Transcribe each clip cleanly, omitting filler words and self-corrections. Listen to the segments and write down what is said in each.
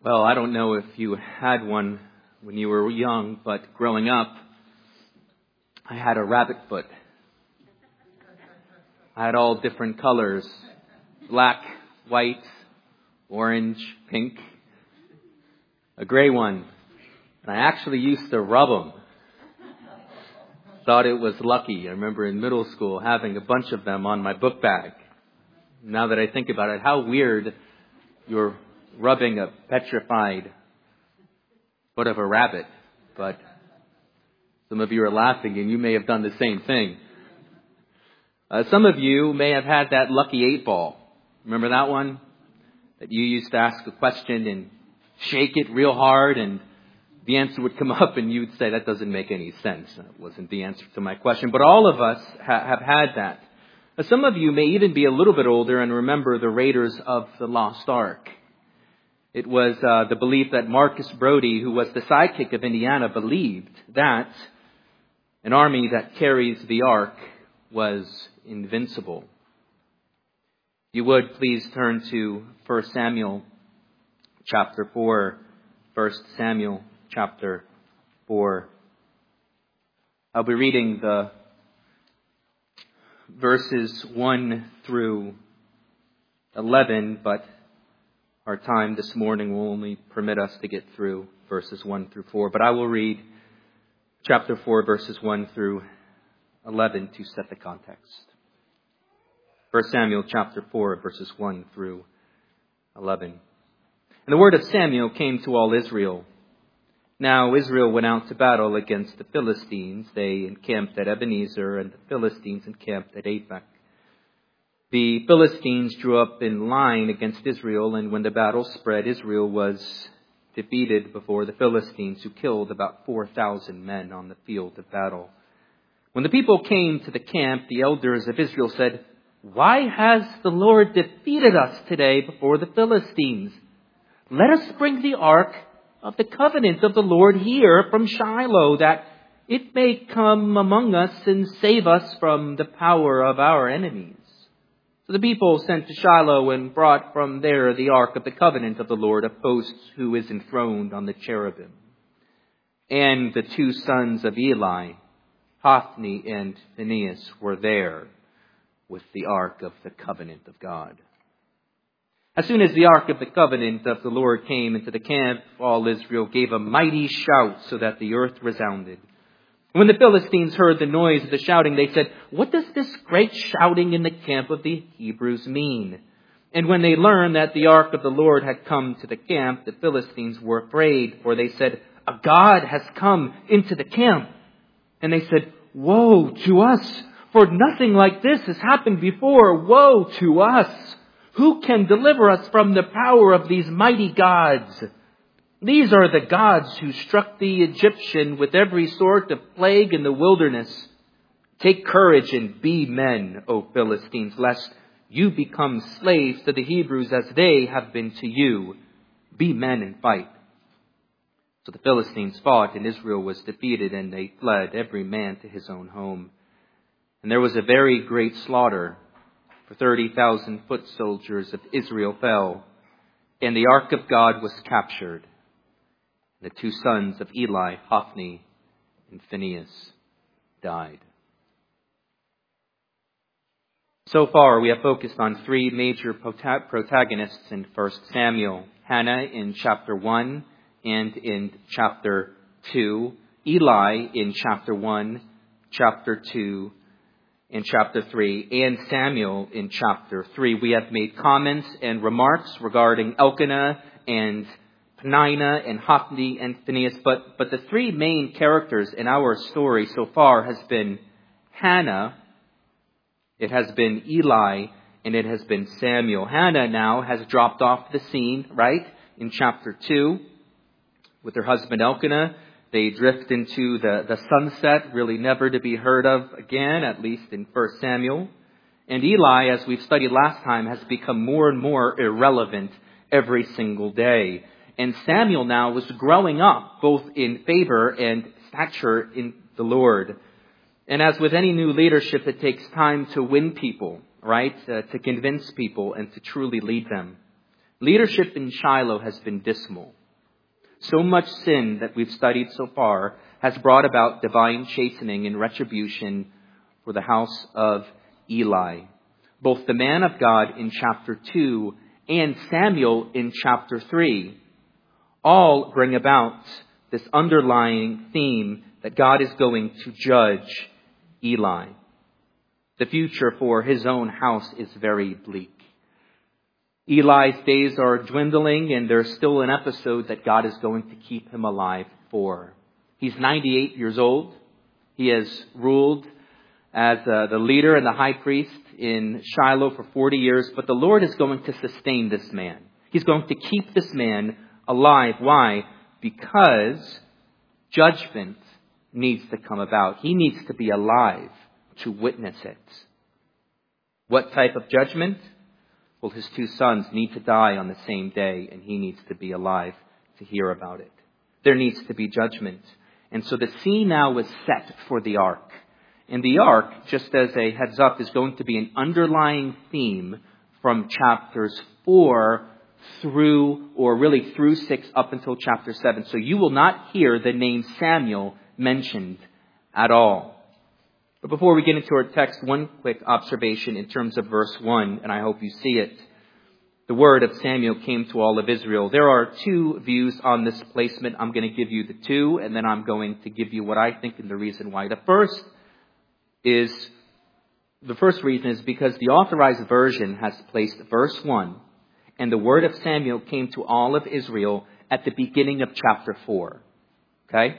Well, I don't know if you had one when you were young, but growing up, I had a rabbit foot. I had all different colors: black, white, orange, pink, a gray one. And I actually used to rub them. Thought it was lucky. I remember in middle school having a bunch of them on my book bag. Now that I think about it, how weird you're rubbing a petrified foot of a rabbit. But some of you are laughing and you may have done the same thing. Some of you may have had that lucky 8-ball. Remember that one? That you used to ask a question and shake it real hard and the answer would come up and you would say, that doesn't make any sense. That wasn't the answer to my question. But all of us have had that. Some of you may even be a little bit older and remember the Raiders of the Lost Ark. It was the belief that Marcus Brody, who was the sidekick of Indiana, believed that an army that carries the ark was invincible. If you would, please turn to 1 Samuel chapter 4. 1 Samuel chapter 4. I'll be reading the verses 1 through 11, but our time this morning will only permit us to get through verses 1 through 4. But I will read chapter 4, verses 1 through 11 to set the context. 1 Samuel chapter 4, verses 1 through 11. And the word of Samuel came to all Israel. Now Israel went out to battle against the Philistines. They encamped at Ebenezer, and the Philistines encamped at Aphek. The Philistines drew up in line against Israel, and when the battle spread, Israel was defeated before the Philistines, who killed about 4,000 men on the field of battle. When the people came to the camp, the elders of Israel said, "Why has the Lord defeated us today before the Philistines? Let us bring the ark of the covenant of the Lord here from Shiloh, that it may come among us and save us from the power of our enemies." So the people sent to Shiloh and brought from there the ark of the covenant of the Lord of hosts, who is enthroned on the cherubim. And the two sons of Eli, Hophni and Phinehas, were there with the ark of the covenant of God. As soon as the ark of the covenant of the Lord came into the camp, all Israel gave a mighty shout so that the earth resounded. When the Philistines heard the noise of the shouting, they said, "What does this great shouting in the camp of the Hebrews mean?" And when they learned that the ark of the Lord had come to the camp, the Philistines were afraid, for they said, "A god has come into the camp." And they said, "Woe to us, for nothing like this has happened before. Woe to us! Who can deliver us from the power of these mighty gods? These are the gods who struck the Egyptian with every sort of plague in the wilderness. Take courage and be men, O Philistines, lest you become slaves to the Hebrews as they have been to you. Be men and fight." So the Philistines fought, and Israel was defeated, and they fled, every man to his own home. And there was a very great slaughter, for 30,000 foot soldiers of Israel fell, and the ark of God was captured. The two sons of Eli, Hophni and Phinehas, died. So far, we have focused on three major protagonists in 1 Samuel. Hannah in chapter 1 and in chapter 2. Eli in chapter 1, chapter 2, and chapter 3. And Samuel in chapter 3. We have made comments and remarks regarding Elkanah and Peninnah and Hophni and Phinehas, but the three main characters in our story so far has been Hannah, it has been Eli, and it has been Samuel. Hannah now has dropped off the scene, right? In chapter 2, with her husband Elkanah, they drift into the sunset, really never to be heard of again, at least in 1 Samuel. And Eli, as we've studied last time, has become more and more irrelevant every single day. And Samuel now was growing up, both in favor and stature in the Lord. And as with any new leadership, it takes time to win people, right? To convince people and to truly lead them. Leadership in Shiloh has been dismal. So much sin that we've studied so far has brought about divine chastening and retribution for the house of Eli. Both the man of God in chapter 2 and Samuel in chapter 3 all bring about this underlying theme that God is going to judge Eli. The future for his own house is very bleak. Eli's days are dwindling, and there's still an episode that God is going to keep him alive for. He's 98 years old. He has ruled as the leader and the high priest in Shiloh for 40 years, but the Lord is going to sustain this man. He's going to keep this man alive. Why? Because judgment needs to come about. He needs to be alive to witness it. What type of judgment? Well, his two sons need to die on the same day, and he needs to be alive to hear about it. There needs to be judgment. And so the scene now is set for the ark. And the ark, just as a heads up, is going to be an underlying theme from chapters 4 through 6 up until chapter 7. So you will not hear the name Samuel mentioned at all. But before we get into our text, one quick observation in terms of verse 1, and I hope you see it. The word of Samuel came to all of Israel. There are two views on this placement. I'm going to give you the two, and then I'm going to give you what I think and the reason why. The first reason is because the Authorized Version has placed verse 1, and the word of Samuel came to all of Israel at the beginning of chapter 4. Okay?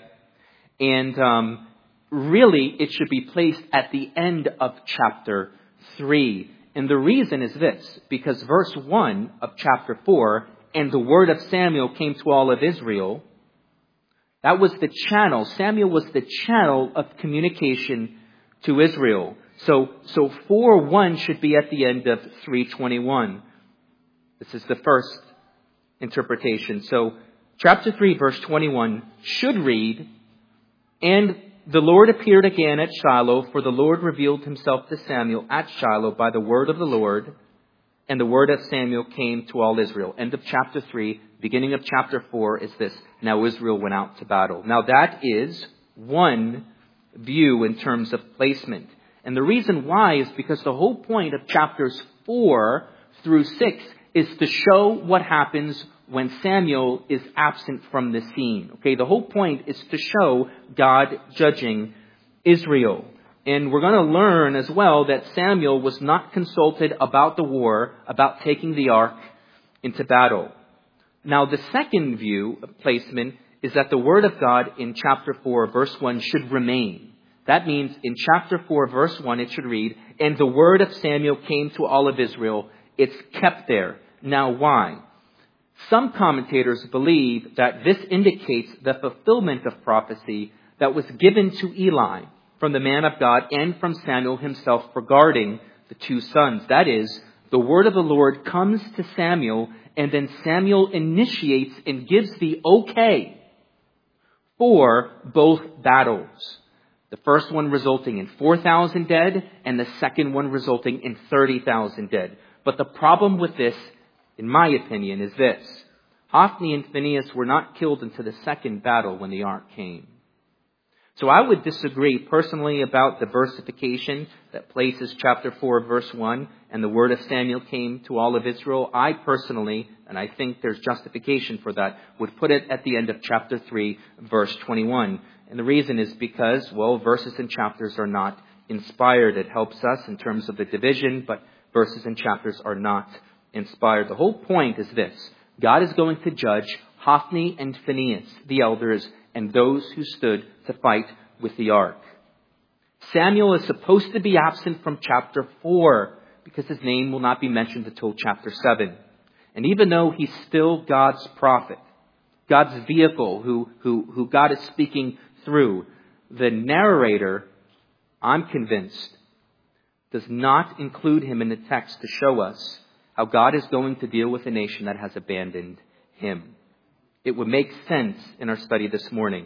And really, it should be placed at the end of chapter 3. And the reason is this, because verse 1 of chapter 4, and the word of Samuel came to all of Israel, that was the channel. Samuel was the channel of communication to Israel. So 4:1 should be at the end of 3:21. This is the first interpretation. So chapter 3, verse 21 should read, and the Lord appeared again at Shiloh, for the Lord revealed himself to Samuel at Shiloh by the word of the Lord, and the word of Samuel came to all Israel. End of chapter 3, beginning of chapter 4 is this. Now Israel went out to battle. Now that is one view in terms of placement. And the reason why is because the whole point of chapters 4 through 6 is to show what happens when Samuel is absent from the scene. Okay, the whole point is to show God judging Israel. And we're going to learn as well that Samuel was not consulted about the war, about taking the ark into battle. Now, the second view of placement is that the word of God in chapter 4, verse 1 should remain. That means in chapter 4, verse 1, it should read, and the word of Samuel came to all of Israel. It's kept there. Now, why? Some commentators believe that this indicates the fulfillment of prophecy that was given to Eli from the man of God and from Samuel himself regarding the two sons. That is, the word of the Lord comes to Samuel, and then Samuel initiates and gives the okay for both battles. The first one resulting in 4,000 dead, and the second one resulting in 30,000 dead. But the problem with this, in my opinion, is this. Hophni and Phinehas were not killed into the second battle when the ark came. So I would disagree personally about the versification that places chapter 4, verse 1, and the word of Samuel came to all of Israel. I personally, and I think there's justification for that, would put it at the end of chapter 3, verse 21. And the reason is because, verses and chapters are not inspired. It helps us in terms of the division, but verses and chapters are not inspired. The whole point is this. God is going to judge Hophni and Phinehas, the elders, and those who stood to fight with the ark. Samuel is supposed to be absent from chapter 4 because his name will not be mentioned until chapter 7. And even though he's still God's prophet, God's vehicle who God is speaking through, the narrator, I'm convinced, does not include him in the text to show us how God is going to deal with a nation that has abandoned him. It would make sense in our study this morning.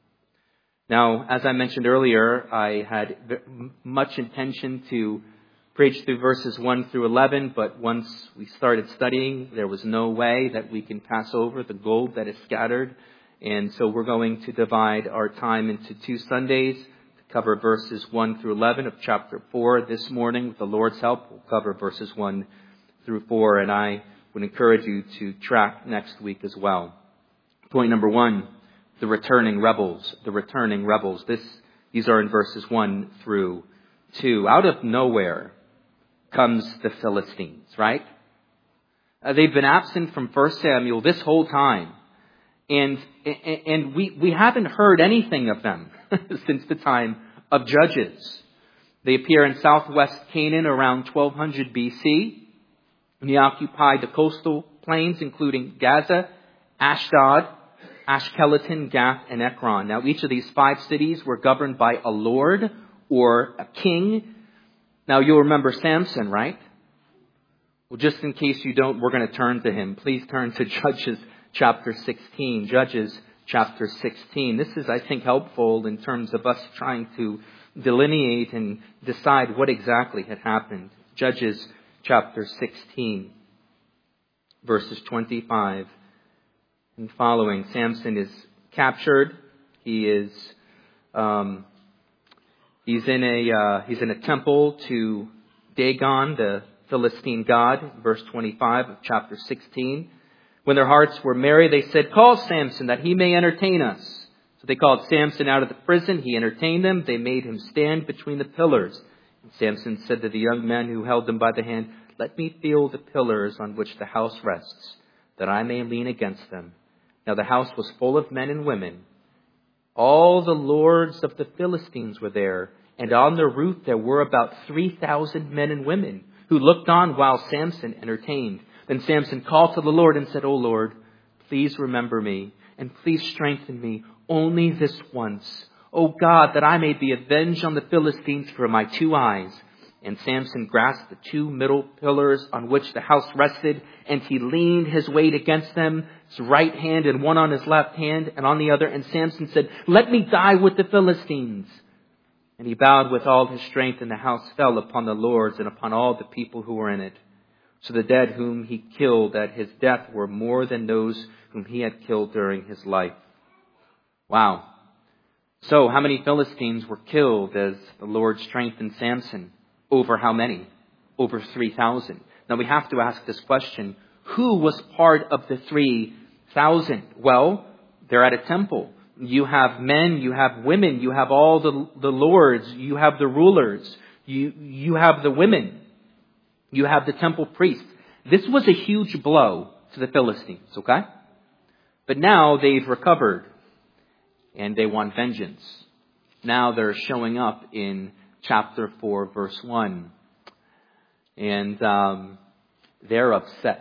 Now, as I mentioned earlier, I had much intention to preached through verses 1 through 11, but once we started studying, there was no way that we can pass over the gold that is scattered. And so we're going to divide our time into 2 Sundays to cover verses 1 through 11 of chapter 4. This morning, with the Lord's help, we'll cover verses 1 through 4, and I would encourage you to track next week as well. Point number 1, the returning rebels. The returning rebels. These are in verses 1 through 2. Out of nowhere comes the Philistines, right? They've been absent from 1 Samuel this whole time. And we haven't heard anything of them since the time of Judges. They appear in southwest Canaan around 1200 BC. And they occupied the coastal plains, including Gaza, Ashdod, Ashkelon, Gath, and Ekron. Now, each of these 5 cities were governed by a lord or a king. Now, you'll remember Samson, right? Well, just in case you don't, we're going to turn to him. Please turn to Judges chapter 16. Judges chapter 16. This is, I think, helpful in terms of us trying to delineate and decide what exactly had happened. Judges chapter 16, verses 25 and following. Samson is captured. He's in a temple to Dagon, the Philistine god, verse 25 of chapter 16. When their hearts were merry, they said, "Call Samson that he may entertain us." So they called Samson out of the prison. He entertained them. They made him stand between the pillars. And Samson said to the young men who held him by the hand, "Let me feel the pillars on which the house rests, that I may lean against them." Now the house was full of men and women. All the lords of the Philistines were there, and on the roof there were about 3,000 men and women who looked on while Samson entertained. Then Samson called to the Lord and said, "O Lord, please remember me, and please strengthen me only this once. O God, that I may be avenged on the Philistines for my 2 eyes." And Samson grasped the 2 middle pillars on which the house rested, and he leaned his weight against them, his right hand and one on his left hand and on the other. And Samson said, "Let me die with the Philistines." And he bowed with all his strength, and the house fell upon the lords and upon all the people who were in it. So the dead whom he killed at his death were more than those whom he had killed during his life. Wow. So how many Philistines were killed as the Lord strengthened Samson? Over how many? Over 3,000. Now we have to ask this question. Who was part of the 3,000? Well, they're at a temple. You have men, you have women, you have all the lords, you have the rulers, you have the women, you have the temple priests. This was a huge blow to the Philistines, okay? But now they've recovered and they want vengeance. Now they're showing up in chapter 4, verse 1. And they're upset.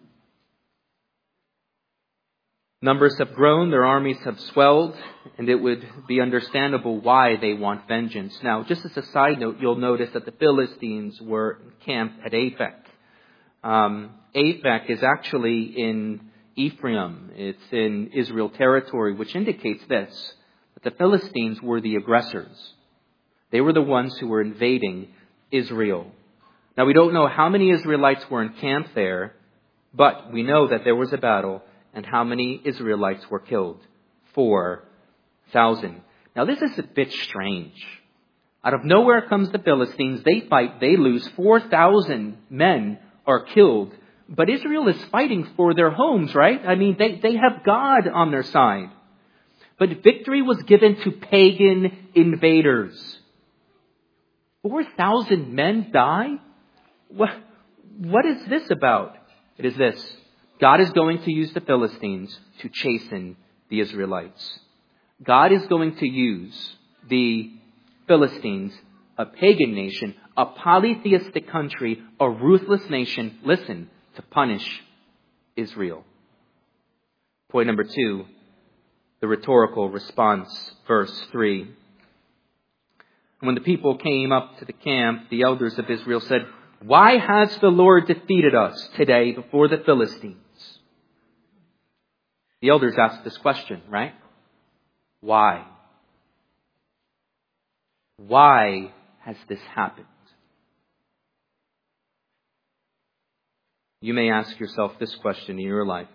Numbers have grown, their armies have swelled, and it would be understandable why they want vengeance. Now, just as a side note, you'll notice that the Philistines were camped at Aphek. Aphek is actually in Ephraim. It's in Israel territory, which indicates this, that the Philistines were the aggressors. They were the ones who were invading Israel. Now, we don't know how many Israelites were in camp there, but we know that there was a battle, and how many Israelites were killed? 4,000. Now, this is a bit strange. Out of nowhere comes the Philistines. They fight. They lose. 4,000 men are killed. But Israel is fighting for their homes, right? I mean, they have God on their side. But victory was given to pagan invaders. 4,000 men die? What is this about? It is this. God is going to use the Philistines to chasten the Israelites. God is going to use the Philistines, a pagan nation, a polytheistic country, a ruthless nation, listen, to punish Israel. Point number 2, the rhetorical response, verse 3. When the people came up to the camp, the elders of Israel said, "Why has the Lord defeated us today before the Philistines?" The elders asked this question, right? Why? Why has this happened? You may ask yourself this question in your life.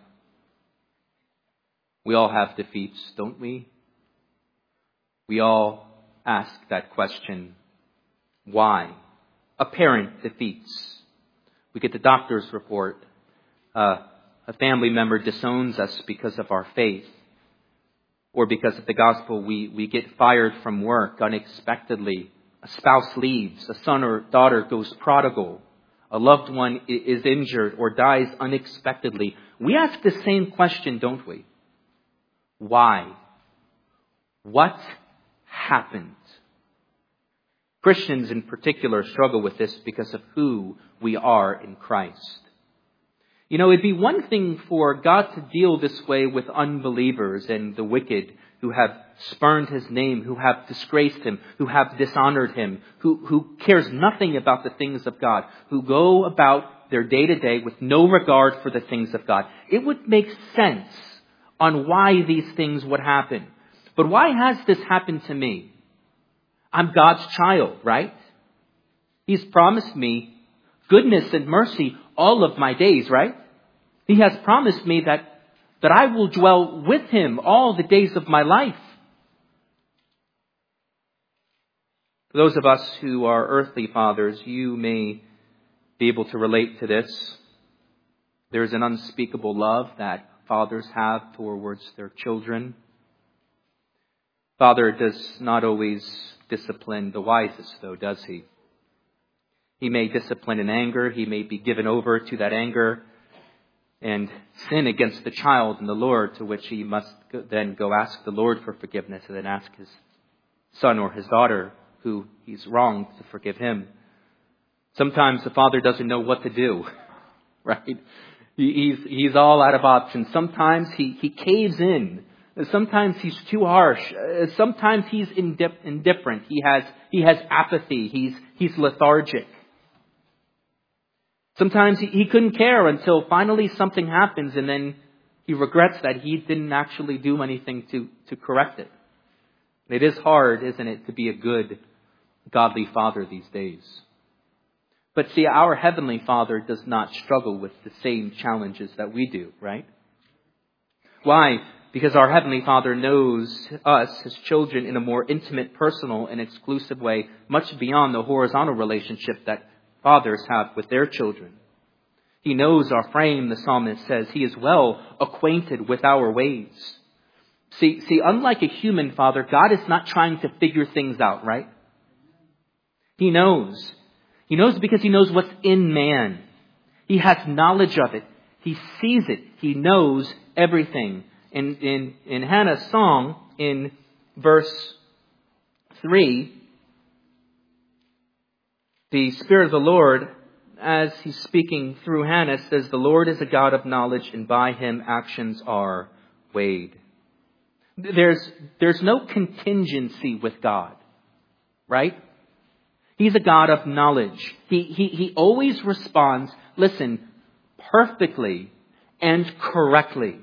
We all have defeats, don't we? We all ask that question. Why? Apparent defeats. We get the doctor's report. A family member disowns us because of our faith. Or because of the gospel, we get fired from work unexpectedly. A spouse leaves. A son or daughter goes prodigal. A loved one is injured or dies unexpectedly. We ask the same question, don't we? Why? What happened? Christians in particular struggle with this because of who we are in Christ. You know, it'd be one thing for God to deal this way with unbelievers and the wicked who have spurned his name, who have disgraced him, who have dishonored him, who cares nothing about the things of God, who go about their day-to-day with no regard for the things of God. It would make sense on why these things would happen. But why has this happened to me? I'm God's child, right? He's promised me goodness and mercy all of my days, right? He has promised me that I will dwell with him all the days of my life. For those of us who are earthly fathers, you may be able to relate to this. There is an unspeakable love that fathers have towards their children. Father does not always discipline the wisest, though, does he? He may discipline in anger. He may be given over to that anger and sin against the child and the Lord, to which he must then go ask the Lord for forgiveness and then ask his son or his daughter who he's wronged to forgive him. Sometimes the father doesn't know what to do, right? He's all out of options. Sometimes he caves in. Sometimes he's too harsh. Sometimes he's indifferent. He has apathy. He's lethargic. Sometimes he couldn't care until finally something happens and then he regrets that he didn't actually do anything to correct it. It is hard, isn't it, to be a good, godly father these days. But see, our Heavenly Father does not struggle with the same challenges that we do, right? Why? Because our Heavenly Father knows us, His children, in a more intimate, personal, and exclusive way, much beyond the horizontal relationship that fathers have with their children. He knows our frame, the psalmist says. He is well acquainted with our ways. See, unlike a human father, God is not trying to figure things out, right? He knows. He knows because He knows what's in man. He has knowledge of it. He sees it. He knows everything. In Hannah's song, in verse 3, the Spirit of the Lord, as He's speaking through Hannah, says, "The Lord is a God of knowledge, and by Him actions are weighed." There's no contingency with God, right? He's a God of knowledge. He always responds, listen, perfectly and correctly.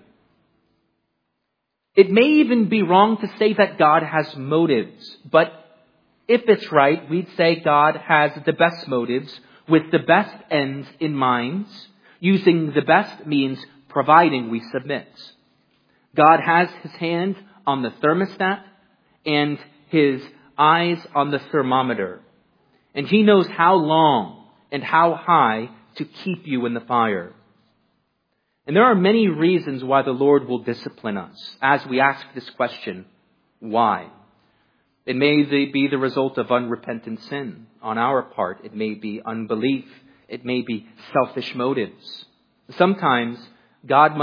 It may even be wrong to say that God has motives, but if it's right, we'd say God has the best motives with the best ends in mind, using the best means, providing we submit. God has His hand on the thermostat and His eyes on the thermometer. And He knows how long and how high to keep you in the fire. And there are many reasons why the Lord will discipline us as we ask this question, why? It may be the result of unrepentant sin on our part. It may be unbelief. It may be selfish motives. Sometimes God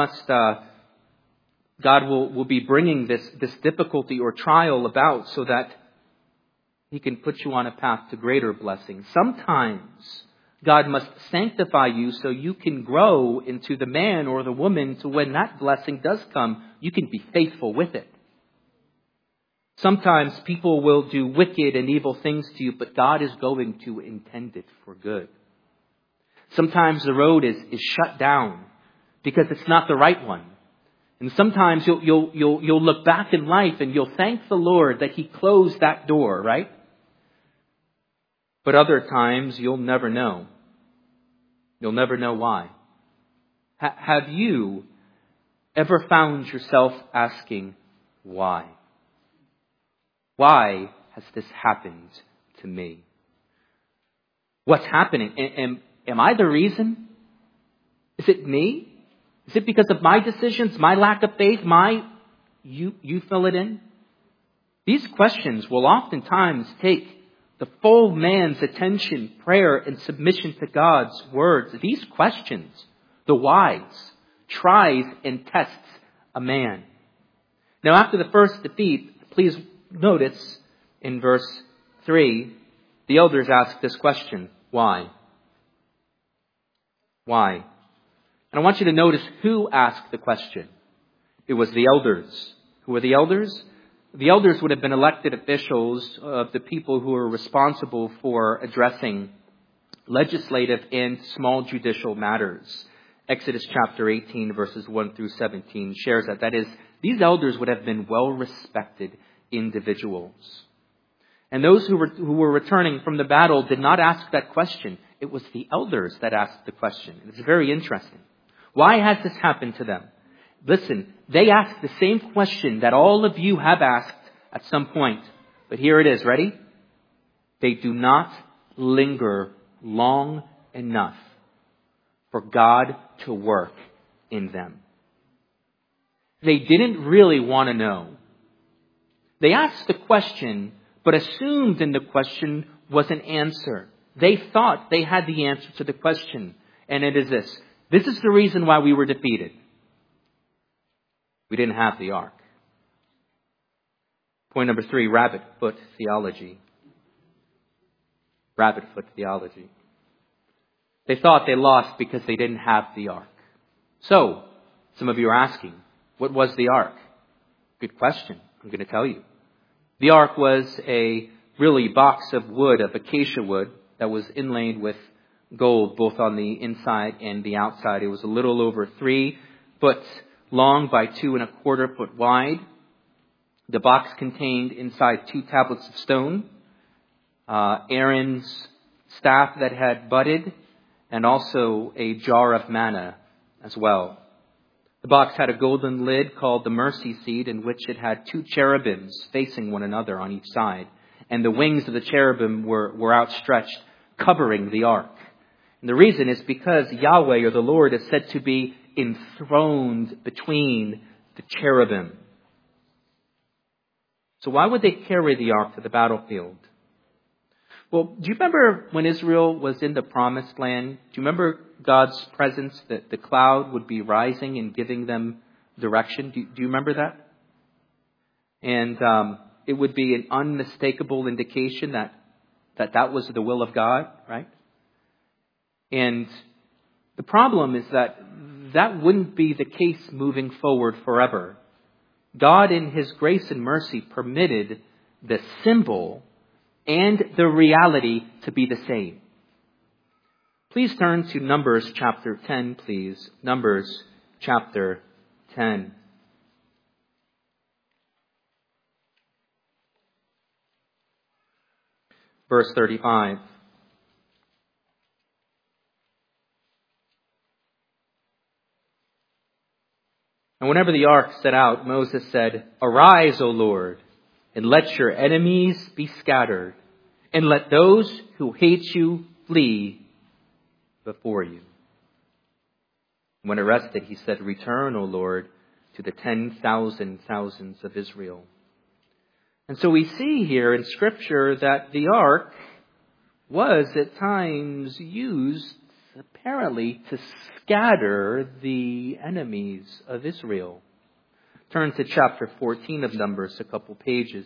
will be bringing this difficulty or trial about so that He can put you on a path to greater blessing. Sometimes God must sanctify you so you can grow into the man or the woman to when that blessing does come, you can be faithful with it. Sometimes people will do wicked and evil things to you, but God is going to intend it for good. Sometimes the road is shut down because it's not the right one. And sometimes you'll look back in life and you'll thank the Lord that He closed that door, right? But other times you'll never know. You'll never know why. Have you ever found yourself asking, why? Why has this happened to me? What's happening? Am I the reason? Is it me? Is it because of my decisions, my lack of faith, you fill it in? These questions will oftentimes take the full man's attention, prayer, and submission to God's words. These questions, the whys, tries and tests a man. Now, after the first defeat, please notice in verse 3, the elders ask this question, why? Why? And I want you to notice who asked the question. It was the elders. Who were the elders? The elders would have been elected officials of the people who were responsible for addressing legislative and small judicial matters. Exodus chapter 18 verses 1 through 17 shares that. That is, these elders would have been well-respected individuals. And those who were returning from the battle did not ask that question. It was the elders that asked the question. It's very interesting. Why has this happened to them? Listen, they asked the same question that all of you have asked at some point. But here it is. Ready? They do not linger long enough for God to work in them. They didn't really want to know. They asked the question, but assumed in the question was an answer. They thought they had the answer to the question. And it is this. This is the reason why we were defeated. We didn't have the ark. Point number 3, rabbit foot theology. Rabbit foot theology. They thought they lost because they didn't have the ark. So, some of you are asking, what was the ark? Good question. I'm going to tell you. The ark was a really box of wood, of acacia wood, that was inlaid with gold, both on the inside and the outside. It was a little over 3 foot long by 2¼ foot wide. The box contained inside 2 tablets of stone, Aaron's staff that had budded, and also a jar of manna as well. The box had a golden lid called the mercy seat, in which it had 2 cherubims facing one another on each side. And the wings of the cherubim were outstretched, covering the ark. And the reason is because Yahweh, or the Lord, is said to be enthroned between the cherubim. So why would they carry the ark to the battlefield? Well, do you remember when Israel was in the promised land? Do you remember God's presence, that the cloud would be rising and giving them direction? Do you remember that? And it would be an unmistakable indication that was the will of God, right? And the problem is that wouldn't be the case moving forward forever. God, in His grace and mercy, permitted the symbol and the reality to be the same. Please turn to Numbers chapter 10, please. Numbers chapter 10. Verse 35. And whenever the ark set out, Moses said, "Arise, O Lord, and let your enemies be scattered, and let those who hate you flee before you." When it rested, he said, "Return, O Lord, to the 10,000 thousands of Israel." And so we see here in Scripture that the ark was at times used apparently to scatter the enemies of Israel. Turn to chapter 14 of Numbers, a couple pages.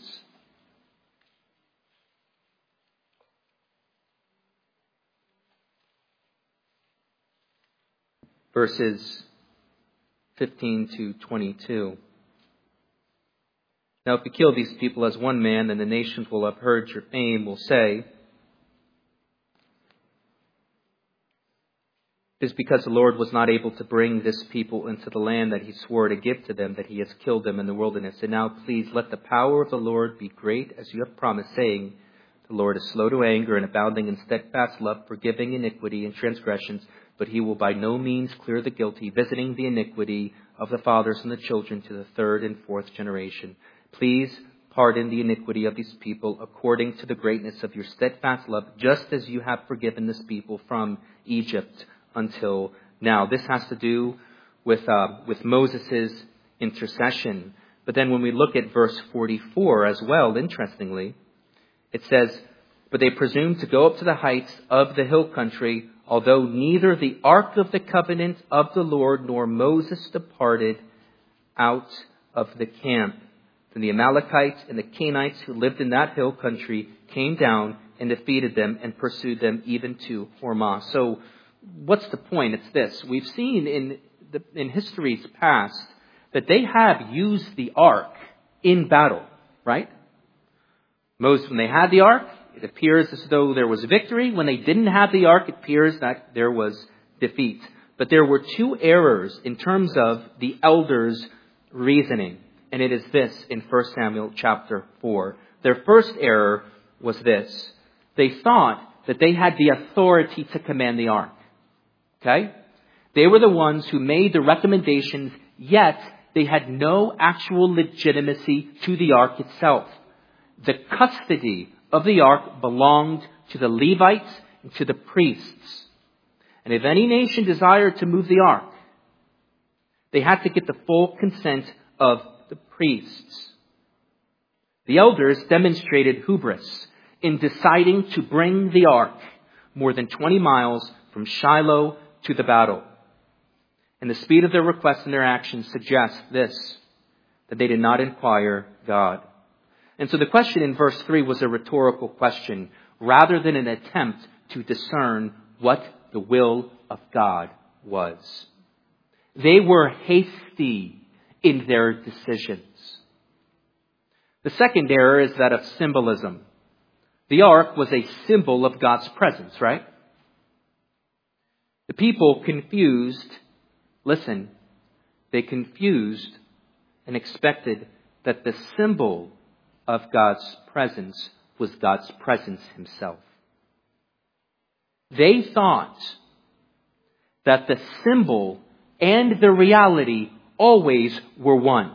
Verses 15 to 22. "Now if you kill these people as one man, then the nations will have heard your fame, will say, 'It is because the Lord was not able to bring this people into the land that He swore to give to them, that He has killed them in the wilderness. And now please let the power of the Lord be great, as you have promised, saying, the Lord is slow to anger and abounding in steadfast love, forgiving iniquity and transgressions, but he will by no means clear the guilty, visiting the iniquity of the fathers and the children to the third and fourth generation. Please pardon the iniquity of these people according to the greatness of your steadfast love, just as you have forgiven this people from Egypt until now. This has to do with Moses' intercession. But then when we look at verse 44 as well, interestingly, it says, but they presumed to go up to the heights of the hill country, although neither the ark of the covenant of the Lord nor Moses departed out of the camp. Then the Amalekites and the Canaanites who lived in that hill country came down and defeated them and pursued them even to Hormah. So what's the point? It's this. We've seen in history's past that they have used the ark in battle, right? Moses, when they had the ark, it appears as though there was victory. When they didn't have the ark, it appears that there was defeat. But there were two errors in terms of the elders' reasoning. And it is this in 1 Samuel chapter 4. Their first error was this. They thought that they had the authority to command the ark. Okay? They were the ones who made the recommendations, yet they had no actual legitimacy to the ark itself. The custody of the ark belonged to the Levites and to the priests. And if any nation desired to move the ark, they had to get the full consent of the priests. The elders demonstrated hubris in deciding to bring the ark more than 20 miles from Shiloh to the battle. And the speed of their requests and their actions suggests this, that they did not inquire God. And so the question in verse 3 was a rhetorical question, rather than an attempt to discern what the will of God was. They were hasty in their decisions. The second error is that of symbolism. The ark was a symbol of God's presence, right? The people confused, they confused and expected that the symbol of God's presence was God's presence himself. They thought that the symbol and the reality always were one.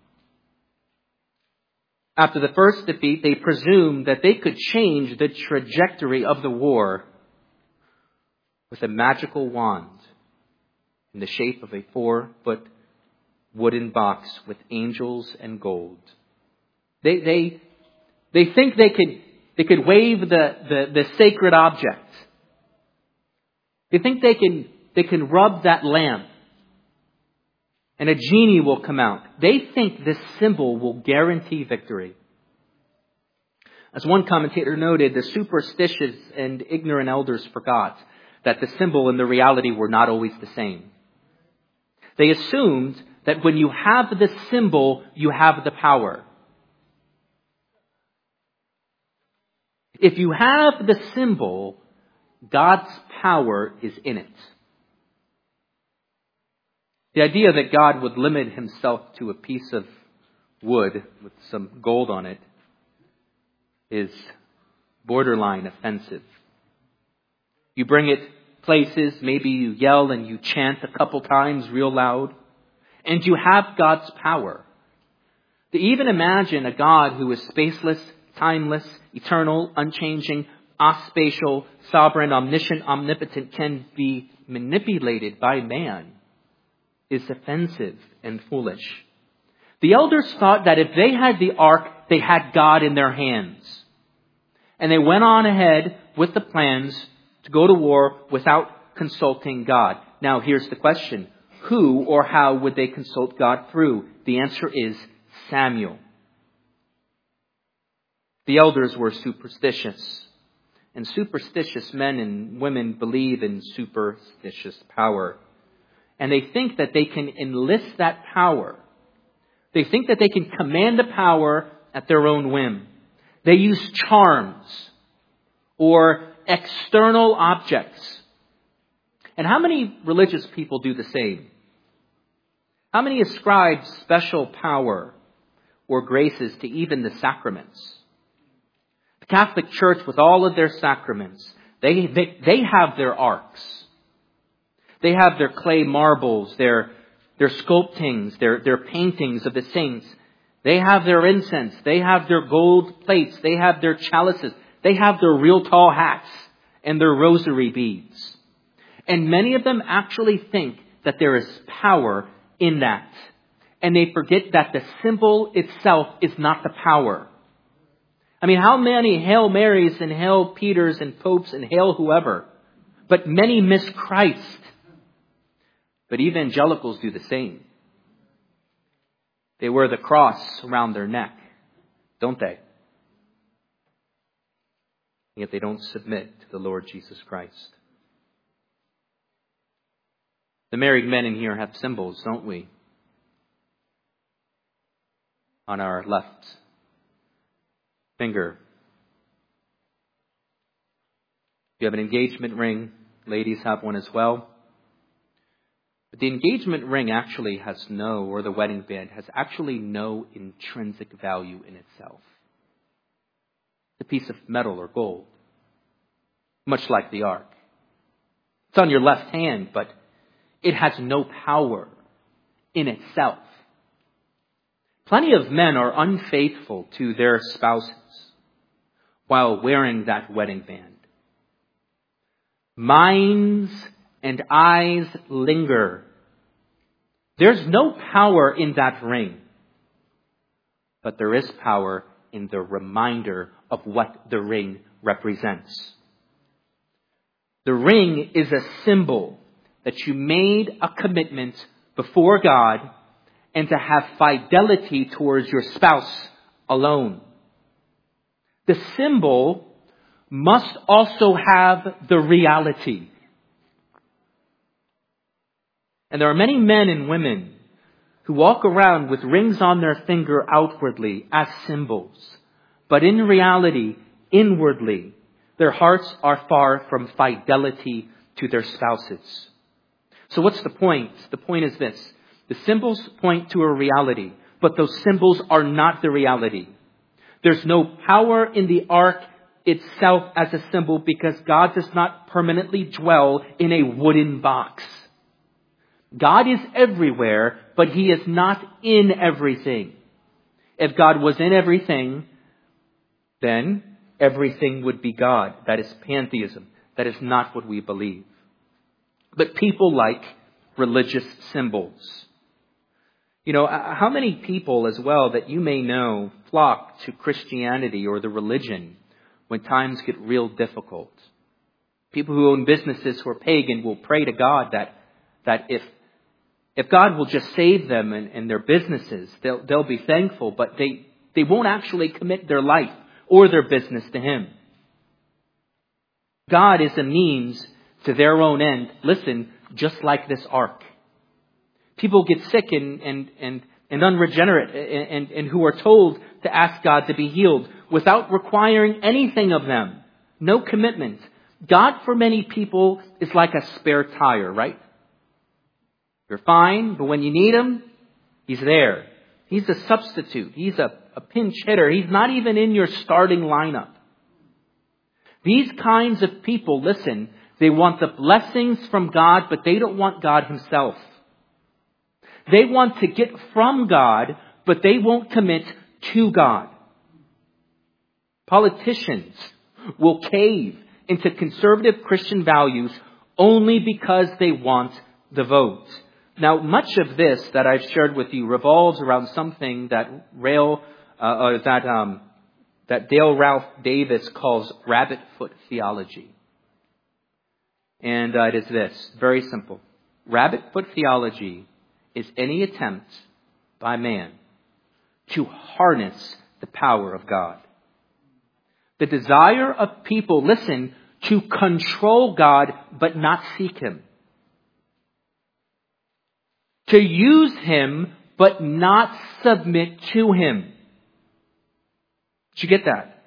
After the first defeat, they presumed that they could change the trajectory of the war with a magical wand in the shape of a 4-foot wooden box with angels and gold. They think they could wave the sacred object. They think they can rub that lamp and a genie will come out. They think this symbol will guarantee victory. As one commentator noted, the superstitious and ignorant elders forgot that the symbol and the reality were not always the same. They assumed that when you have the symbol, you have the power. If you have the symbol, God's power is in it. The idea that God would limit himself to a piece of wood with some gold on it is borderline offensive. You bring it places, maybe you yell and you chant a couple times real loud, and you have God's power. To even imagine a God who is spaceless, timeless, eternal, unchanging, aspatial, sovereign, omniscient, omnipotent, can be manipulated by man is offensive and foolish. The elders thought that if they had the ark, they had God in their hands. And they went on ahead with the plans to go to war without consulting God. Now here's the question. Who or how would they consult God through? The answer is Samuel. The elders were superstitious. And superstitious men and women believe in superstitious power. And they think that they can enlist that power. They think that they can command the power at their own whim. They use charms or external objects. And how many religious people do the same? How many ascribe special power or graces to even the sacraments? The Catholic Church, with all of their sacraments, they have their arks. They have their clay marbles, their sculptings, their paintings of the saints. They have their incense. They have their gold plates. They have their chalices. They have their real tall hats and their rosary beads. And many of them actually think that there is power in that. And they forget that the symbol itself is not the power. I mean, how many Hail Marys and Hail Peters and Popes and Hail whoever? But many miss Christ. But evangelicals do the same. They wear the cross around their neck, don't they? Yet they don't submit to the Lord Jesus Christ. The married men in here have symbols, don't we? On our left finger. You have an engagement ring. Ladies have one as well. But the engagement ring actually has or the wedding band has actually no intrinsic value in itself. It's a piece of metal or gold. Much like the ark. It's on your left hand, but it has no power in itself. Plenty of men are unfaithful to their spouses while wearing that wedding band. Minds and eyes linger. There's no power in that ring. But there is power in the reminder of what the ring represents. The ring is a symbol that you made a commitment before God and to have fidelity towards your spouse alone. The symbol must also have the reality. And there are many men and women who walk around with rings on their finger outwardly as symbols. But in reality, inwardly, their hearts are far from fidelity to their spouses. So what's the point? The point is this. The symbols point to a reality, but those symbols are not the reality. There's no power in the ark itself as a symbol because God does not permanently dwell in a wooden box. God is everywhere, but He is not in everything. If God was in everything, then everything would be God. That is pantheism. That is not what we believe. But people like religious symbols. You know, how many people as well that you may know flock to Christianity or the religion when times get real difficult? People who own businesses who are pagan will pray to God that if God will just save them and their businesses, they'll be thankful, but they won't actually commit their life or their business to Him. God is a means to their own end. Listen, just like this ark. People get sick and unregenerate and who are told to ask God to be healed without requiring anything of them. No commitment. God for many people is like a spare tire, right? You're fine, but when you need Him, He's there. He's a substitute. He's a pinch hitter. He's not even in your starting lineup. These kinds of people, listen, they want the blessings from God, but they don't want God Himself. They want to get from God, but they won't commit to God. Politicians will cave into conservative Christian values only because they want the vote. Now, much of this that I've shared with you revolves around something that Dale Ralph Davis calls rabbit foot theology. And it is this, very simple. Rabbit foot theology is any attempt by man to harness the power of God. The desire of people, listen, to control God but not seek Him. To use Him but not submit to Him. Did you get that?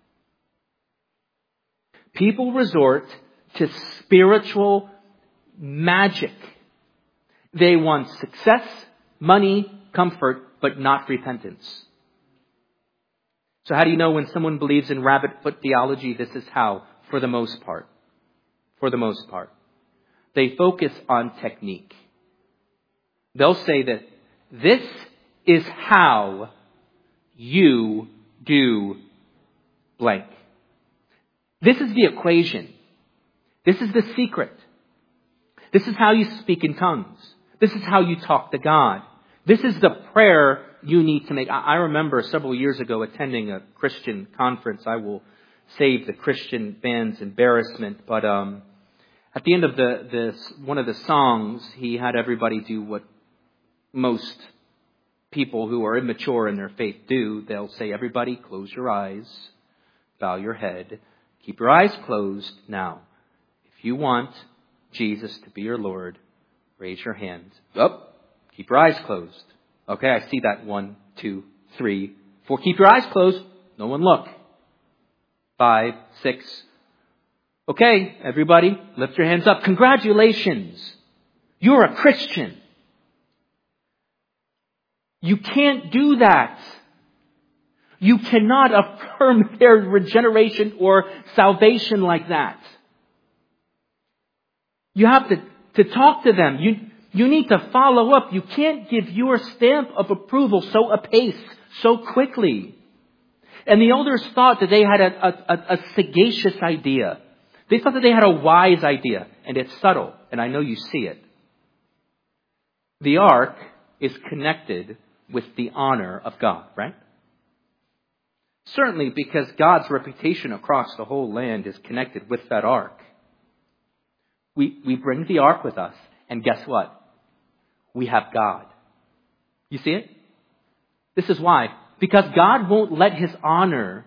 People resort to spiritual magic. They want success, money, comfort, but not repentance. So how do you know when someone believes in rabbit foot theology? This is how, for the most part. For the most part. They focus on technique. They'll say that this is how you do blank. This is the equation. This is the secret. This is how you speak in tongues. This is how you talk to God. This is the prayer you need to make. I remember several years ago attending a Christian conference. I will save the Christian band's embarrassment. But at the end of one of the songs, he had everybody do what most people who are immature in their faith do. They'll say, everybody close your eyes, bow your head, keep your eyes closed. Now, if you want Jesus to be your Lord, raise your hand. Oh, keep your eyes closed. Okay, I see that. 1, 2, 3, 4. Keep your eyes closed. No one look. 5, 6. Okay, everybody, lift your hands up. Congratulations. You're a Christian. You can't do that. You cannot affirm their regeneration or salvation like that. You have to talk to them. You need to follow up. You can't give your stamp of approval so apace, so quickly. And the elders thought that they had a sagacious idea. They thought that they had a wise idea. And it's subtle. And I know you see it. The ark is connected with the honor of God, right? Certainly because God's reputation across the whole land is connected with that ark. We bring the ark with us, and guess what? We have God. You see it? This is why. Because God won't let His honor,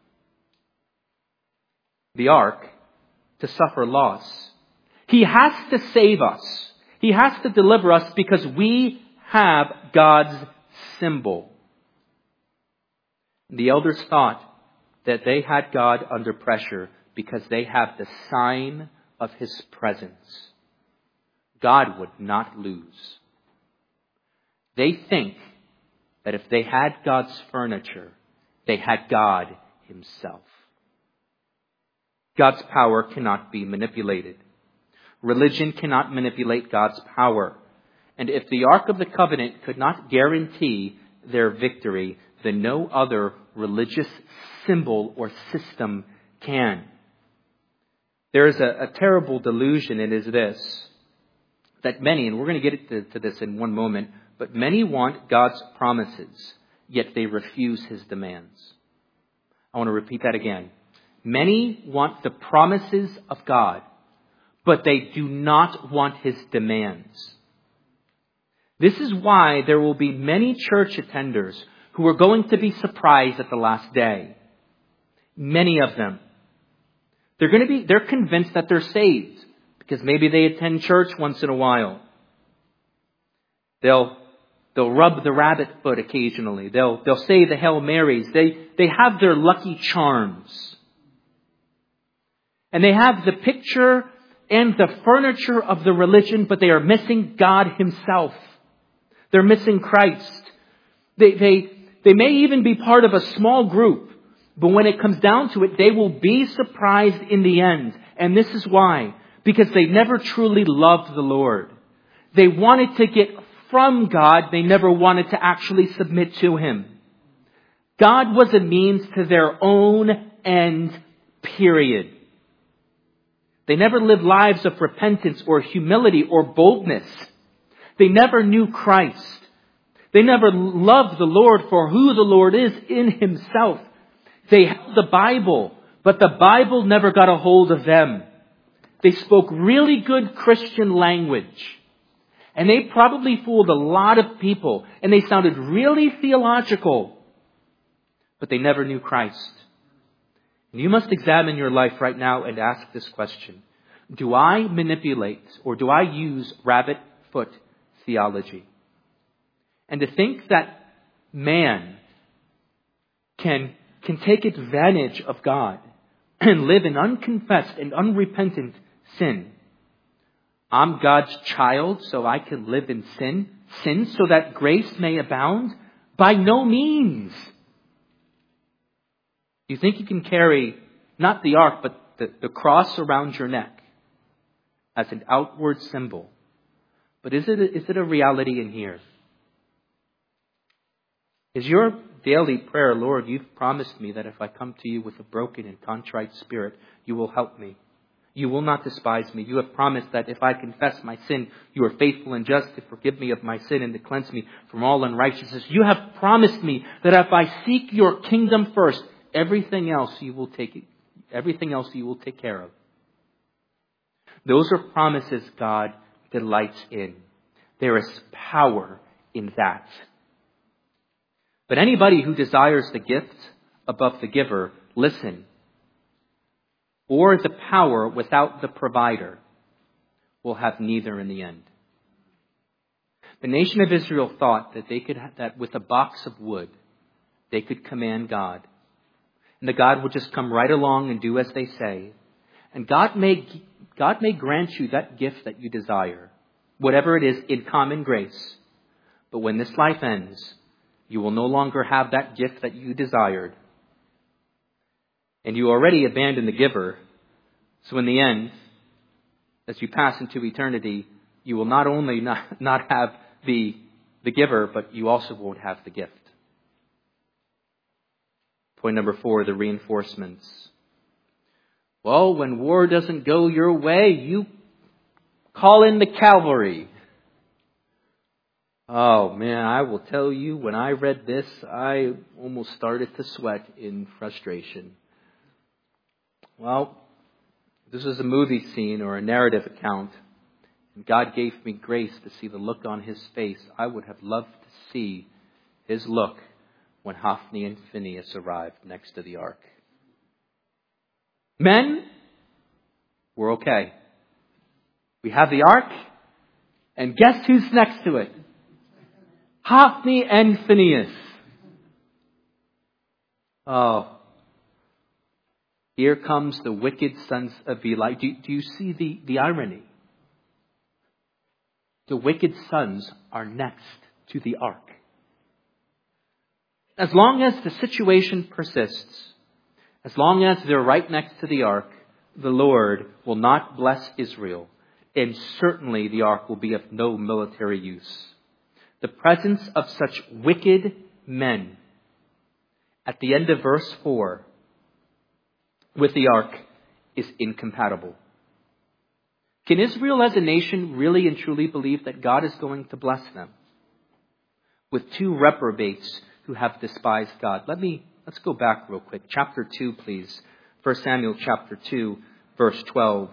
the ark, to suffer loss. He has to save us. He has to deliver us because we have God's symbol. The elders thought that they had God under pressure because they have the sign of His presence. God would not lose. They think that if they had God's furniture, they had God Himself. God's power cannot be manipulated. Religion cannot manipulate God's power. And if the Ark of the Covenant could not guarantee their victory, then no other religious symbol or system can. There is a terrible delusion, it is this, that many, and we're going to get to this in one moment, but many want God's promises, yet they refuse His demands. I want to repeat that again. Many want the promises of God, but they do not want His demands. This is why there will be many church attenders who are going to be surprised at the last day. Many of them. They're convinced that they're saved because maybe they attend church once in a while. They'll rub the rabbit foot occasionally. They'll say the Hail Marys. They have their lucky charms. And they have the picture and the furniture of the religion, but they are missing God Himself. They're missing Christ. They may even be part of a small group, but when it comes down to it, they will be surprised in the end. And this is why. Because they never truly loved the Lord. They wanted to get from God. They never wanted to actually submit to Him. God was a means to their own end, period. They never lived lives of repentance or humility or boldness. They never knew Christ. They never loved the Lord for who the Lord is in Himself. They held the Bible, but the Bible never got a hold of them. They spoke really good Christian language. And they probably fooled a lot of people. And they sounded really theological. But they never knew Christ. And you must examine your life right now and ask this question. Do I manipulate or do I use rabbit foot theology? And to think that man can take advantage of God and live in unconfessed and unrepentant sin. I'm God's child, so I can live in sin so that grace may abound? By no means. You think you can carry not the ark, but the cross around your neck as an outward symbol. But is it a reality in here? Is your daily prayer, Lord, you've promised me that if I come to you with a broken and contrite spirit, you will help me. You will not despise me. You have promised that if I confess my sin, you are faithful and just to forgive me of my sin and to cleanse me from all unrighteousness. You have promised me that if I seek your kingdom first, everything else you will take care of. Those are promises God delights in. There is power in that. But anybody who desires the gift above the giver, listen, or the power without the provider, will have neither in the end. The nation of Israel thought that with a box of wood, they could command God. And that God would just come right along and do as they say. And God may grant you that gift that you desire, whatever it is, in common grace. But when this life ends, you will no longer have that gift that you desired. And you already abandoned the giver. So in the end, as you pass into eternity, you will not only not have the giver, but you also won't have the gift. Point number 4, the reinforcements. Well, when war doesn't go your way, you call in the cavalry. Oh man, I will tell you, when I read this, I almost started to sweat in frustration. Well, this is a movie scene or a narrative account, and God gave me grace to see the look on his face. I would have loved to see his look when Hophni and Phinehas arrived next to the ark. Men, we're okay. We have the ark, and guess who's next to it? Hophni and Phinehas. Oh. Here comes the wicked sons of Eli. Do you see the irony? The wicked sons are next to the ark. As long as the situation persists, as long as they're right next to the ark, the Lord will not bless Israel. And certainly the ark will be of no military use. The presence of such wicked men at the end of verse 4 with the ark is incompatible. Can Israel as a nation really and truly believe that God is going to bless them with two reprobates who have despised God? Let's go back real quick. Chapter 2, please. 1 Samuel chapter 2, verse 12.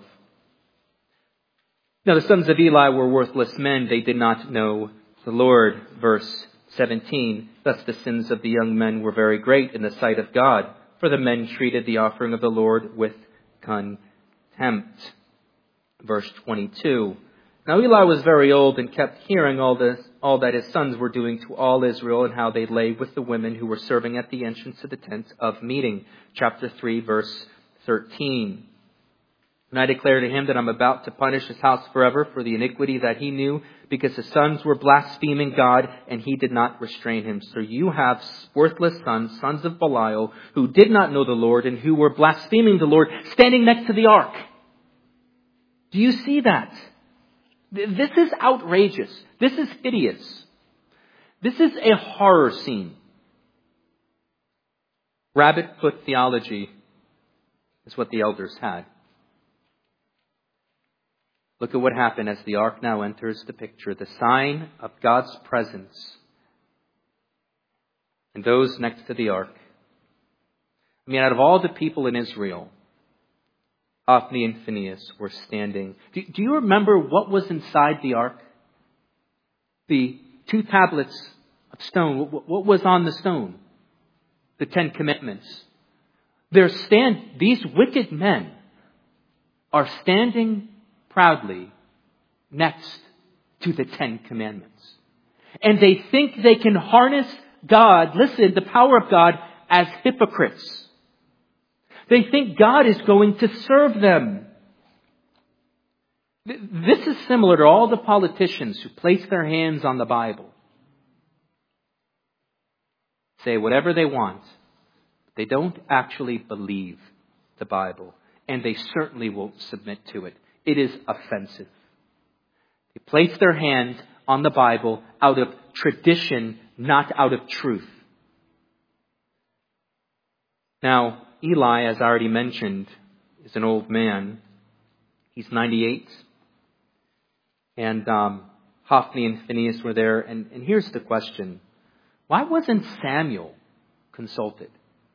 Now the sons of Eli were worthless men. They did not know the Lord. Verse 17. Thus the sins of the young men were very great in the sight of God, for the men treated the offering of the Lord with contempt. Verse 22. Now Eli was very old and kept hearing all that his sons were doing to all Israel, and how they lay with the women who were serving at the entrance to the tent of meeting. Chapter 3, verse 13. And I declare to him that I'm about to punish his house forever for the iniquity that he knew, because his sons were blaspheming God, and he did not restrain him. So you have worthless sons, sons of Belial, who did not know the Lord and who were blaspheming the Lord, standing next to the ark. Do you see that? This is outrageous. This is hideous. This is a horror scene. Rabbit foot theology is what the elders had. Look at what happened as the ark now enters the picture. The sign of God's presence. And those next to the ark. I mean, out of all the people in Israel, Hophni and Phinehas were standing. Do you remember what was inside the ark? The 2 tablets of stone. What was on the stone? The 10 Commandments. These wicked men are standing proudly next to the 10 Commandments. And they think they can harness God, listen, the power of God, as hypocrites. They think God is going to serve them. This is similar to all the politicians who place their hands on the Bible. Say whatever they want. They don't actually believe the Bible. And they certainly won't submit to it. It is offensive. They place their hands on the Bible out of tradition, not out of truth. Now, Eli, as I already mentioned, is an old man. He's 98. And Hophni and Phinehas were there. And here's the question. Why wasn't Samuel consulted?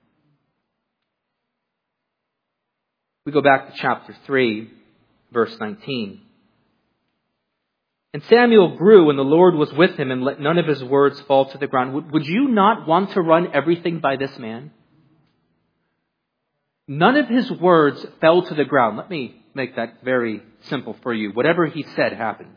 We go back to chapter 3, verse 19. And Samuel grew, and the Lord was with him, and let none of his words fall to the ground. Would you not want to run everything by this man? None of his words fell to the ground. Let me make that very simple for you. Whatever he said happened.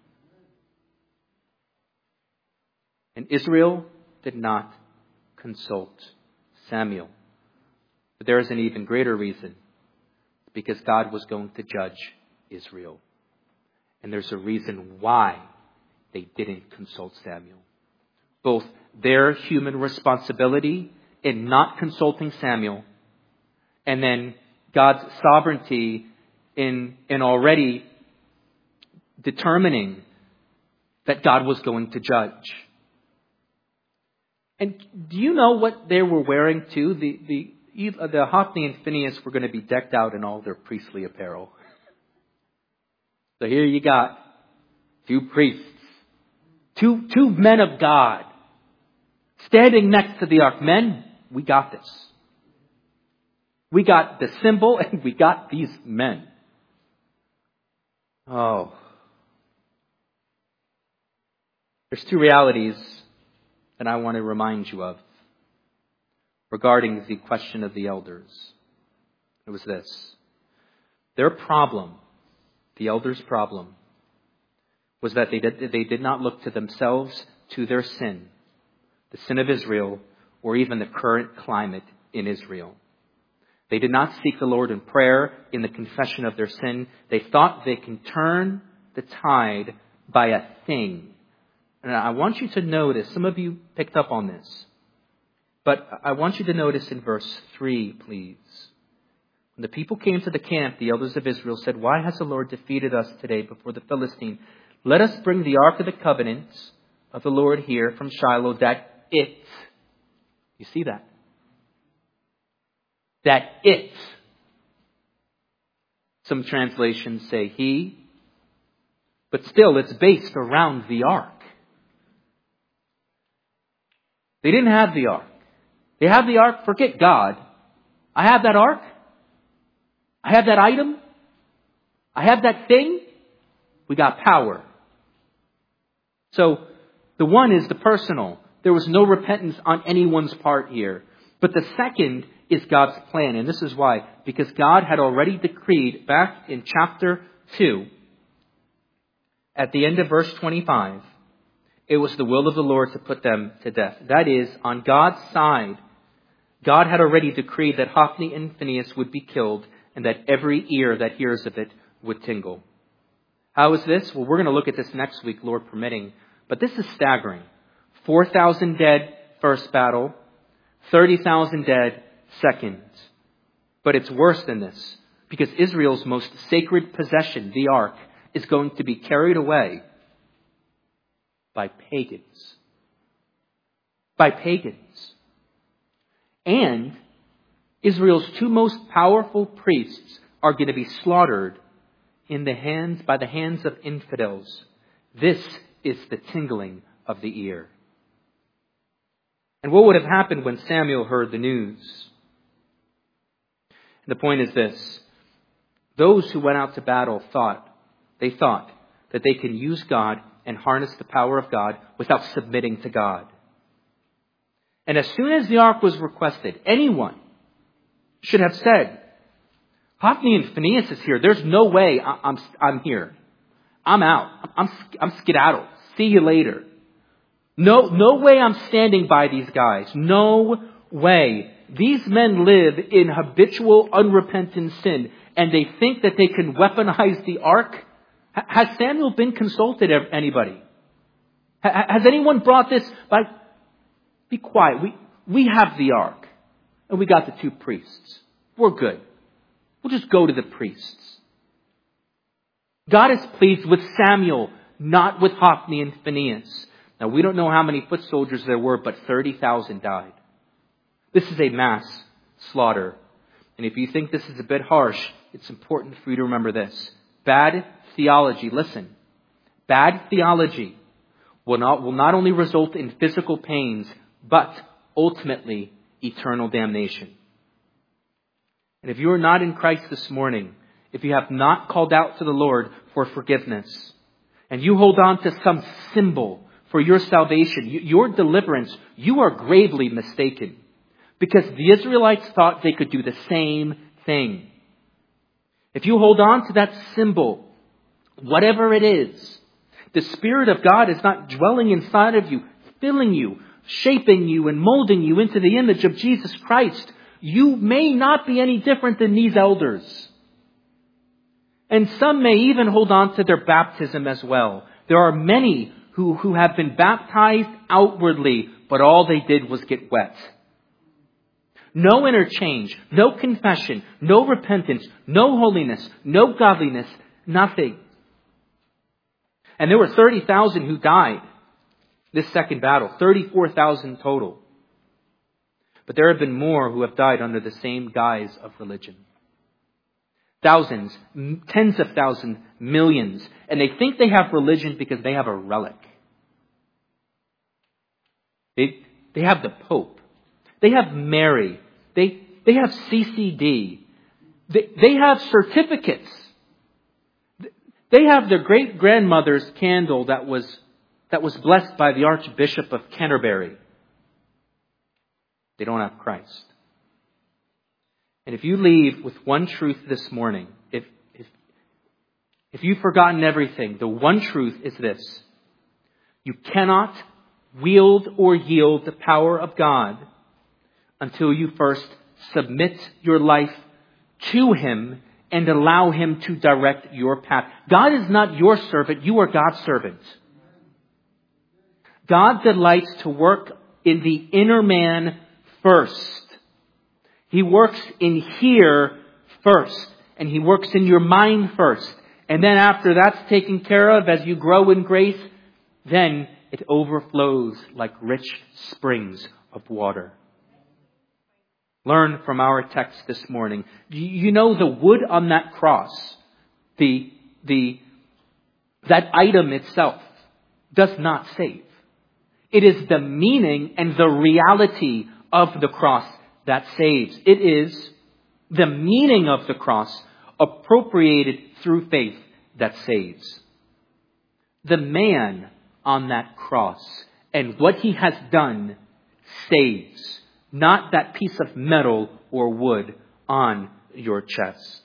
And Israel did not consult Samuel. But there is an even greater reason. Because God was going to judge Israel. And there's a reason why they didn't consult Samuel. Both their human responsibility in not consulting Samuel, and then God's sovereignty in already determining that God was going to judge. And do you know what they were wearing too? The Hophni and Phinehas were going to be decked out in all their priestly apparel. So here you got two priests, two men of God, standing next to the ark. Men, we got this. We got the symbol and we got these men. Oh. There's two realities that I want to remind you of regarding the question of the elders. It was this. Their problem, the elders' problem, was that they did not look to themselves, to their sin, the sin of Israel, or even the current climate in Israel. They did not seek the Lord in prayer, in the confession of their sin. They thought they can turn the tide by a thing. And I want you to notice, some of you picked up on this, but I want you to notice in verse 3, please. When the people came to the camp, the elders of Israel said, "Why has the Lord defeated us today before the Philistine? Let us bring the ark of the covenant of the Lord here from Shiloh, that it," you see that? That it. Some translations say he, but still it's based around the ark. They didn't have the ark. They have the ark, forget God. I have that ark. I have that item. I have that thing. We got power. So the one is the personal. There was no repentance on anyone's part here. But the second is God's plan. And this is why. Because God had already decreed back in chapter 2, at the end of verse 25, it was the will of the Lord to put them to death. That is, on God's side, God had already decreed that Hophni and Phinehas would be killed and that every ear that hears of it would tingle. How is this? Well, we're going to look at this next week, Lord permitting. But this is staggering. 4,000 dead, first battle. 30,000 dead, second. But it's worse than this. Because Israel's most sacred possession, the ark, is going to be carried away by pagans. By pagans. And Israel's two most powerful priests are going to be slaughtered by the hands of infidels. This is the tingling of the ear. And what would have happened when Samuel heard the news? And the point is this. Those who went out to battle thought that they can use God and harness the power of God without submitting to God. And as soon as the ark was requested, anyone should have said, "Hophni and Phinehas is here. There's no way I'm here. I'm out. I'm skedaddled. See you later. No way I'm standing by these guys. No way. These men live in habitual, unrepentant sin, and they think that they can weaponize the ark." Has Samuel been consulted, anybody? Has anyone brought this by? Be quiet. We have the ark, and we got the two priests. We're good. We'll just go to the priests. God is pleased with Samuel, not with Hophni and Phinehas. Now, we don't know how many foot soldiers there were, but 30,000 died. This is a mass slaughter. And if you think this is a bit harsh, it's important for you to remember this. Bad theology, listen, bad theology will not only result in physical pains, but ultimately eternal damnation. And if you are not in Christ this morning, if you have not called out to the Lord for forgiveness, and you hold on to some symbol for your salvation, your deliverance, you are gravely mistaken. Because the Israelites thought they could do the same thing. If you hold on to that symbol, whatever it is, the Spirit of God is not dwelling inside of you, filling you, shaping you, and molding you into the image of Jesus Christ. You may not be any different than these elders. And some may even hold on to their baptism as well. There are many who have been baptized outwardly, but all they did was get wet. No interchange, no confession, no repentance, no holiness, no godliness, nothing. And there were 30,000 who died this second battle, 34,000 total. But there have been more who have died under the same guise of religion. Thousands, tens of thousands, millions. And they think they have religion because they have a relic. They have the Pope. They have Mary. They have CCD. They have certificates. They have their great-grandmother's candle that was blessed by the Archbishop of Canterbury. They don't have Christ. And if you leave with one truth this morning, if you've forgotten everything, the one truth is this. You cannot wield or yield the power of God until you first submit your life to Him and allow Him to direct your path. God is not your servant. You are God's servant. God delights to work in the inner man first. He works in here first. And He works in your mind first. And then after that's taken care of, as you grow in grace, then it overflows like rich springs of water. Learn from our text this morning. You know the wood on that cross, that item itself does not save. It is the meaning and the reality of the cross that saves. It is the meaning of the cross appropriated through faith that saves. The man on that cross and what He has done saves, not that piece of metal or wood on your chest.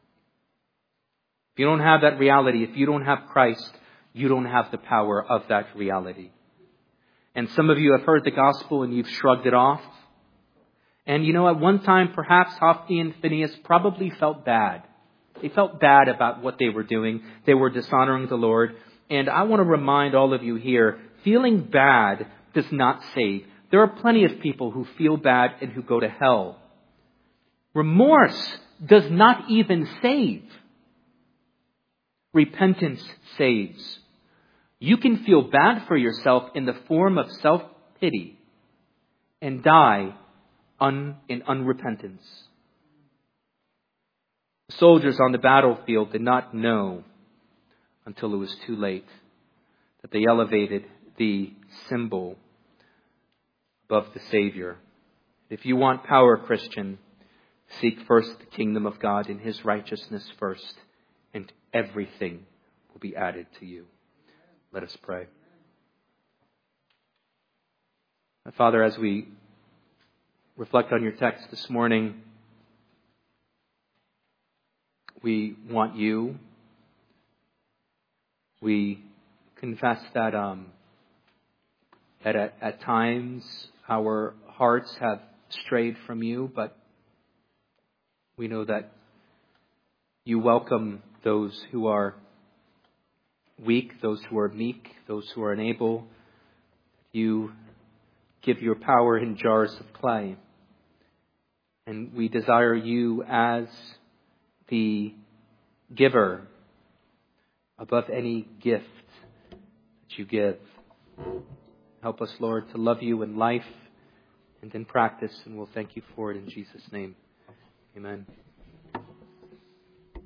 If you don't have that reality, if you don't have Christ, you don't have the power of that reality. And some of you have heard the gospel and you've shrugged it off. And you know, at one time, perhaps Hophni and Phinehas probably felt bad. They felt bad about what they were doing. They were dishonoring the Lord. And I want to remind all of you here, feeling bad does not save. There are plenty of people who feel bad and who go to hell. Remorse does not even save. Repentance saves. You can feel bad for yourself in the form of self-pity and die in unrepentance. The soldiers on the battlefield did not know until it was too late that they elevated the symbol above the Savior. If you want power, Christian, seek first the kingdom of God and His righteousness first, and everything will be added to you. Let us pray. Father, as we reflect on your text this morning, we want you. We confess that at times our hearts have strayed from you, but we know that you welcome those who are weak, those who are meek, those who are unable. You give your power in jars of clay. And we desire you as the giver above any gift that you give. Help us, Lord, to love you in life and in practice, and we'll thank you for it in Jesus' name. Amen.